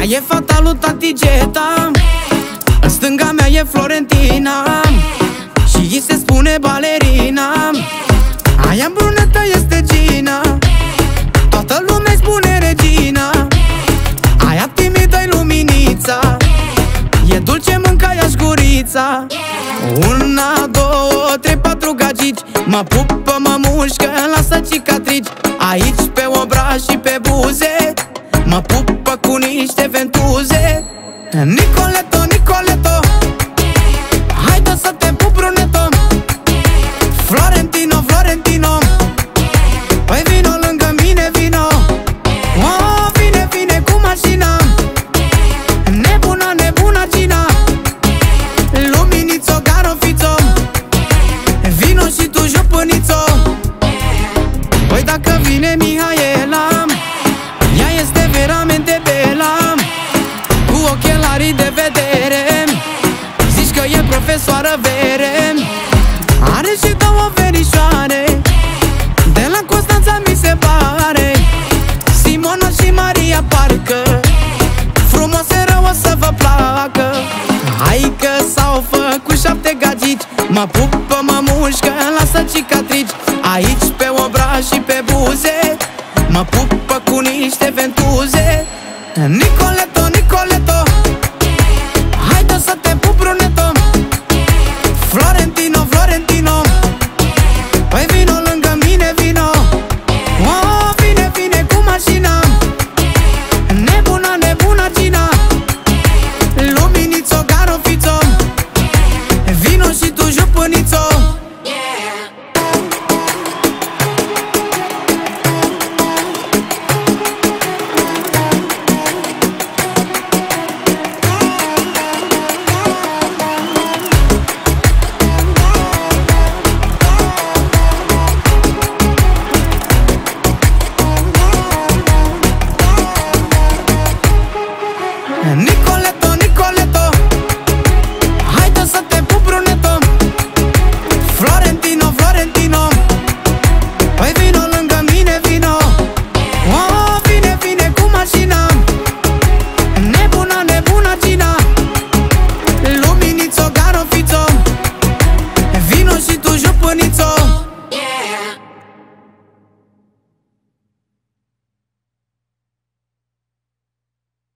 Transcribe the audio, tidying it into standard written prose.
e fata lui tati Geta, în stânga mea e Florentina și îi se spune balerina. Aia brunetă este Gina, toată lumea-i spune Regina. Aia timidă-i Luminița, e dulce mânca-i-aș gurița. 1, 2, 3, 4 gagici, mă pupă, mă mușcă, lasă cicatrici. Aici pe obraj și pe buze, mă pupă cu niște ventuze. Nicoleto, Nicoleto, haide să te pup, bruneto. Florentino, Florentino, păi vino lângă mine, vino. Oh, vine, vine cu mașina, nebuna, nebuna Gina. Luminițo, Garofițo, vino și tu, jupânițo. Păi dacă vine Mihaela, ea este veramente bela, cu ochelarii de vedere, zici că e profesoară vere. Are și 2 verișoare, de la Constanța mi se pare, Simona și Maria parcă, frumose rău o să vă placă. Hai că s-au făcut 7 gagici, mă pupă, mă mușcă, lasă cicatrici. Aici pe obraj și pe buze, mă pupă cu niște ventuze. Nicoleto, Nicoleto, haide să te pup, bruneto. Florentino, Florentino, păi vino lângă mine, vino. Oh, vine, vine cu mașina, nebuna, nebuna Gina. Luminițo, Garofițo, vino și tu, jupânițo.